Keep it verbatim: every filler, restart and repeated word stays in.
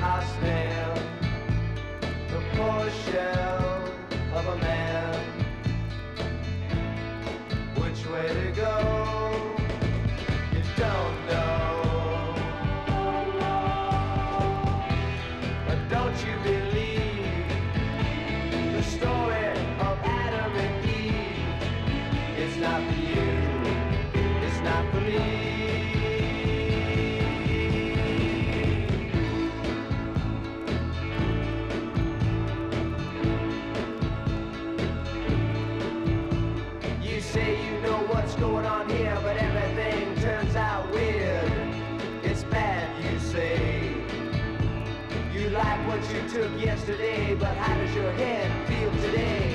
I stand the poor shell of a man. Which way to go? You don't know. But don't you believe the story of Adam and Eve? It's not for you, it's not for me. You say you know what's going on here, but everything turns out weird. It's bad, you say. You like what you took yesterday, but how does your head feel today?